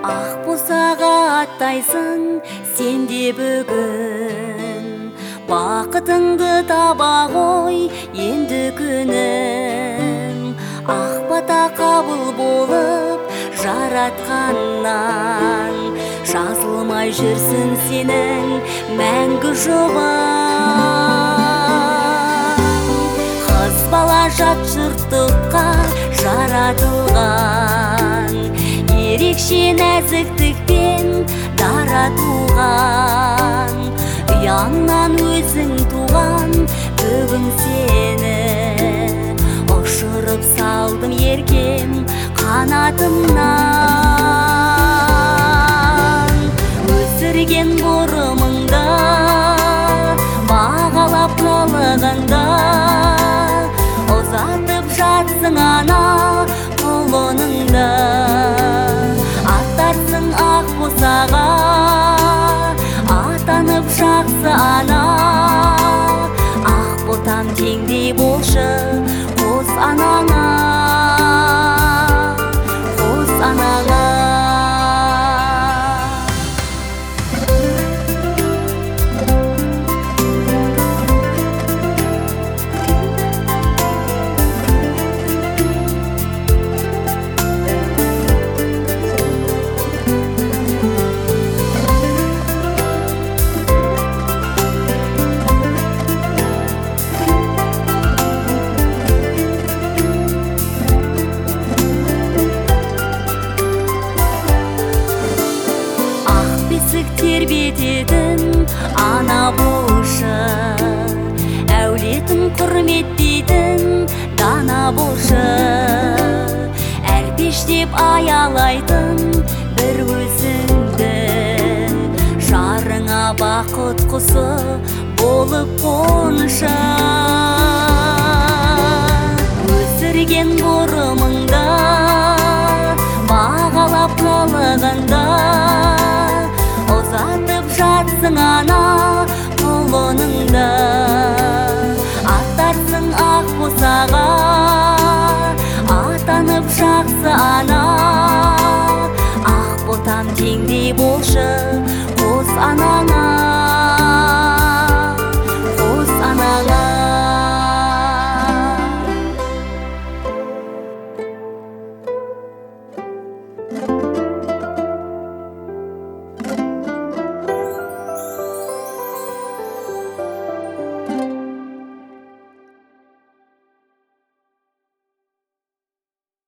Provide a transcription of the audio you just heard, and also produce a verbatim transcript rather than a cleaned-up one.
Ақ босаға аттайсың сен де бүгін, бақытыңды таба ғой енді күнің. Ақ бата қабыл болып жаратқаннан, жазылмай жүрсін сенің мәңгі жолың. Қыз бала жат жұрттыққа жаратылған, ерекше нәзіктікпен дара туған. Ұяннан өзің туған бүгін сені, ұшырып салдым еркем қанатымнан. Өсірген бұрымыңда, бағалап қылығыңда, ұзатып жатсың ана құлыныңда. Аттарсың ақ босаға, атанып жақсы ана. Ақ ботам теңдей болшы қос анаңа, қос анаңа. Тербететін ана болшы, әулетін құрметтейтін дана болшы. Әрпештеп аялайтын бір өзіңді, жарыңа бақыт құсы болып қоншы. Өсірген бұрымыңда, бағалап қылығыңда, ұзатып жатсың ана құлыныңда. Аттарсың ақ босаға, атанып жақсы ана. Ақ ботам теңдей болшы қос анаңа.